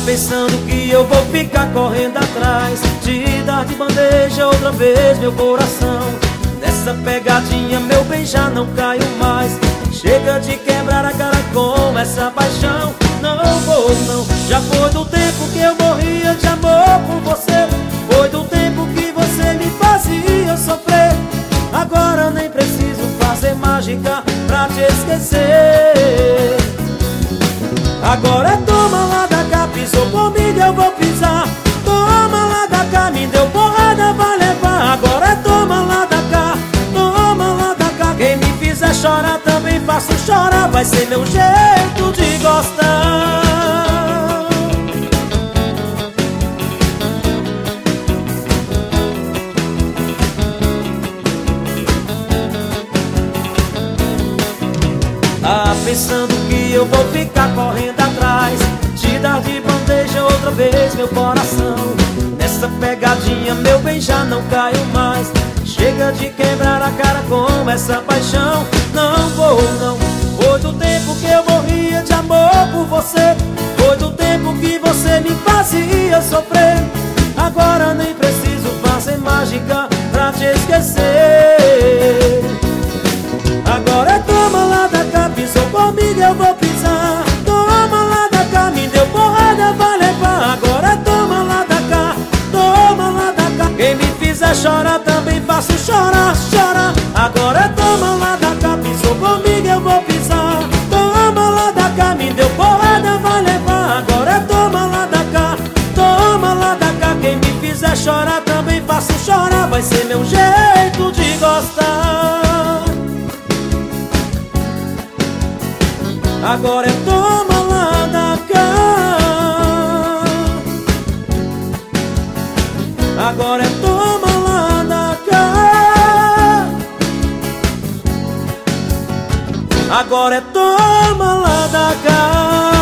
pensando que eu vou ficar correndo atrás, te dar de bandeja outra vez meu coração. Nessa pegadinha, meu bem, já não caio mais. Chega de quebrar a cara com essa paixão. Não vou não, já foi do tempo que eu morria de amor por você. Foi do tempo que você me fazia sofrer. Agora nem preciso fazer mágica pra te esquecer. Agora é toma lá da cá, pisou comigo, eu vou pisar. Toma lá da cá, me deu porrada, vai levar. Agora é toma lá da cá, toma lá da cá. Quem me fizer chorar também faço chorar. Vai ser meu jeito de gostar. Tá pensando que eu vou ficar correndo atrás, te dar de bandeja outra vez meu coração. Nessa pegadinha, meu bem, já não caio mais. Chega de quebrar a cara com essa paixão. Não vou não, foi do tempo que eu morria de amor por você. Foi do tempo que você me fazia sofrer. Agora nem preciso fazer mágica pra te esquecer. Agora é toma lá da cá, pisou comigo, eu vou pisar. Toma lá da cá, me deu porrada, vai levar. Agora é toma lá da cá, toma lá da cá. Quem me fizer chorar também faço chorar, chorar. Agora é toma lá da cá, pisou comigo, eu vou pisar. Toma lá da cá, me deu porrada, vai levar. Agora é toma lá da cá, toma lá da cá. Quem me fizer chorar também faço chorar. Vai ser meu jeito de gostar. Agora é toma lá da cá. Agora é toma lá da cá. Agora é toma lá da cá.